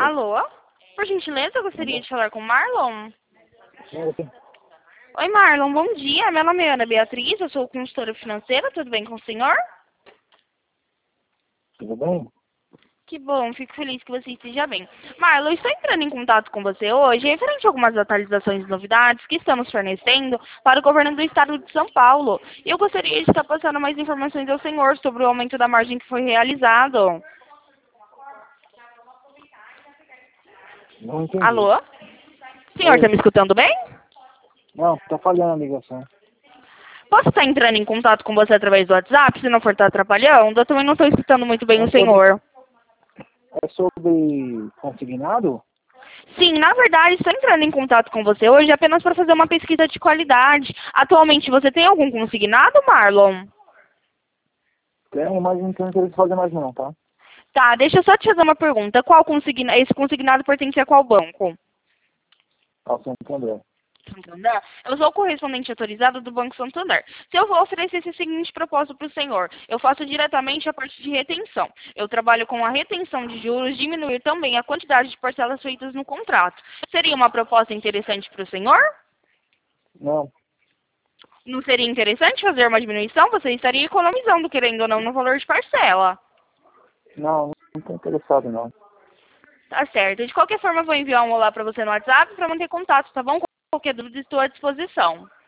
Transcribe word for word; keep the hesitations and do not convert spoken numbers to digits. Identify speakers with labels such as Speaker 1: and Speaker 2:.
Speaker 1: Alô? Por gentileza, eu gostaria de falar com o Marlon.
Speaker 2: Sim,
Speaker 1: Oi, Marlon, bom dia. Meu nome é Ana Beatriz, eu sou consultora financeira, tudo bem com o senhor?
Speaker 2: tudo bem?
Speaker 1: Que bom, fico feliz que você esteja bem. Marlon, eu estou entrando em contato com você hoje referente a algumas atualizações e novidades que estamos fornecendo para o governo do estado de São Paulo. E eu gostaria de estar passando mais informações ao senhor sobre o aumento da margem que foi realizado.
Speaker 2: Não entendi.
Speaker 1: Alô? Senhor, está
Speaker 2: Oi.
Speaker 1: me escutando bem?
Speaker 2: Não, tá falhando a ligação.
Speaker 1: Posso estar entrando em contato com você através do WhatsApp, se não for estar atrapalhando? Eu também não estou escutando muito bem
Speaker 2: É
Speaker 1: o
Speaker 2: sobre,
Speaker 1: senhor.
Speaker 2: é sobre consignado?
Speaker 1: Sim, na verdade, estou entrando em contato com você hoje apenas para fazer uma pesquisa de qualidade. Atualmente, você tem algum consignado, Marlon?
Speaker 2: Tenho, mas não tenho interesse em fazer mais não, tá?
Speaker 1: Tá, deixa eu só te fazer uma pergunta. Qual consigna... Esse consignado pertence a qual banco?
Speaker 2: Ao Santo André.
Speaker 1: Santander? Eu sou o correspondente autorizado do Banco Santander. Se eu vou oferecer esse seguinte propósito para o senhor, eu faço diretamente a parte de retenção. Eu trabalho com a retenção de juros, diminuir também a quantidade de parcelas feitas no contrato. Seria uma proposta interessante para o senhor?
Speaker 2: Não,
Speaker 1: Não seria interessante fazer uma diminuição? Você estaria economizando, querendo ou não, no valor de parcela.
Speaker 2: não, não tô interessado não.
Speaker 1: Tá certo. De qualquer forma, eu vou enviar um olá para você no WhatsApp para manter contato, tá bom? Qualquer dúvida, estou à disposição.